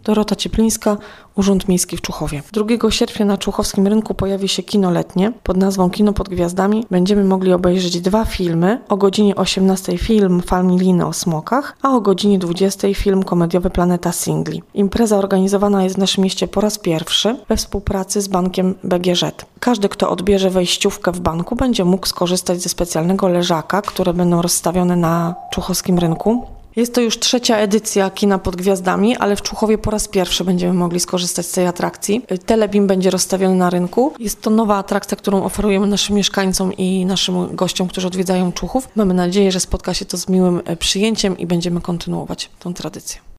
Dorota Cieplińska, Urząd Miejski w Człuchowie. 2 sierpnia na człuchowskim rynku pojawi się kino letnie pod nazwą Kino pod Gwiazdami. Będziemy mogli obejrzeć 2 filmy. O godzinie 18 film Familijny o smokach, a o godzinie 20 film komediowy Planeta Singli. Impreza organizowana jest w naszym mieście po raz pierwszy we współpracy z bankiem BGŻ. Każdy, kto odbierze wejściówkę w banku, będzie mógł skorzystać ze specjalnego leżaka, które będą rozstawione na człuchowskim rynku. Jest to już 3. edycja Kina pod Gwiazdami, ale w Człuchowie po raz pierwszy będziemy mogli skorzystać z tej atrakcji. Telebim będzie rozstawiony na rynku. Jest to nowa atrakcja, którą oferujemy naszym mieszkańcom i naszym gościom, którzy odwiedzają Człuchów. Mamy nadzieję, że spotka się to z miłym przyjęciem i będziemy kontynuować tę tradycję.